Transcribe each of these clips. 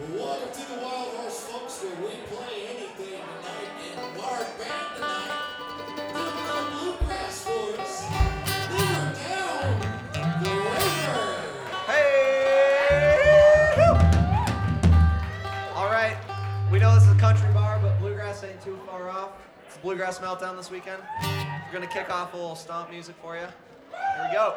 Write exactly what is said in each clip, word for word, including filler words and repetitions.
Welcome to the Wild Horse, folks, where we play anything tonight in large band tonight. Doing a little bluegrass for us. We're down the river. Hey! All right, we know this is a country bar, but bluegrass ain't too far off. It's Bluegrass Meltdown this weekend. We're gonna kick off a little stomp music for you. Here we go.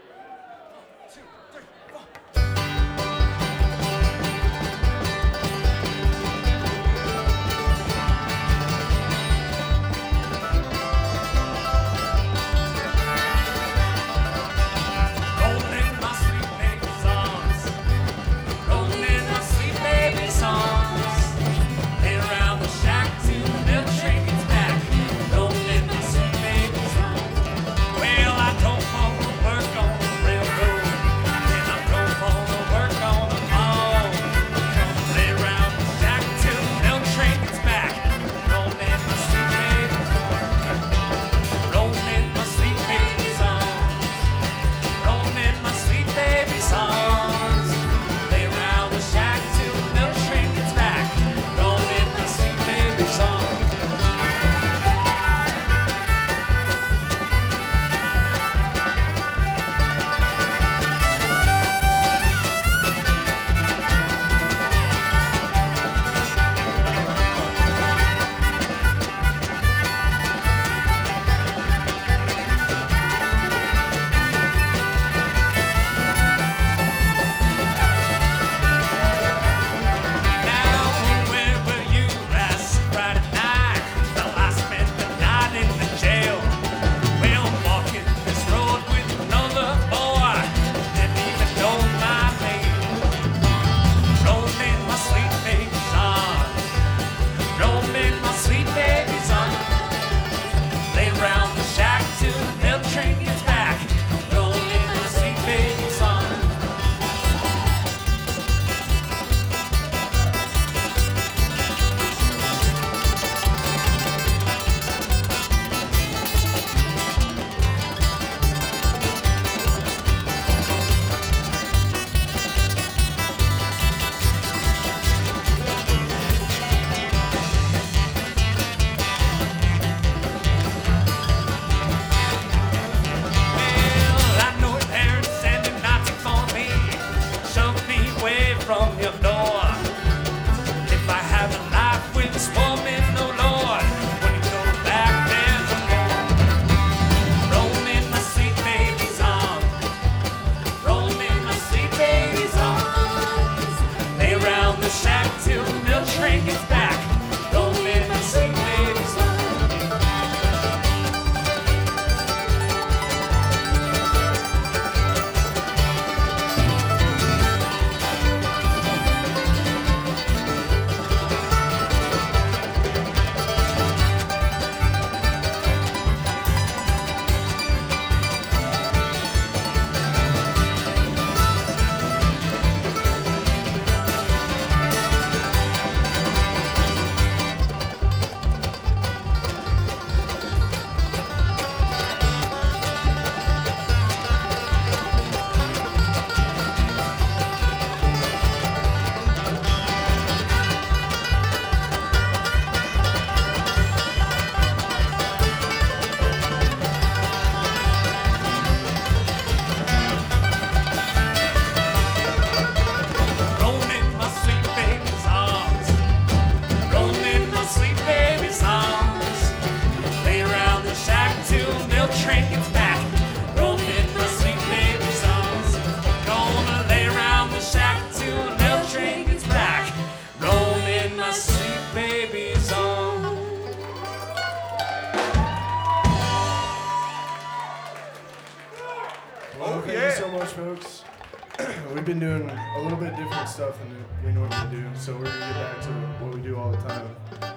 Folks, we've been doing a little bit different stuff than we normally do, so we're gonna get back to what we do all the time.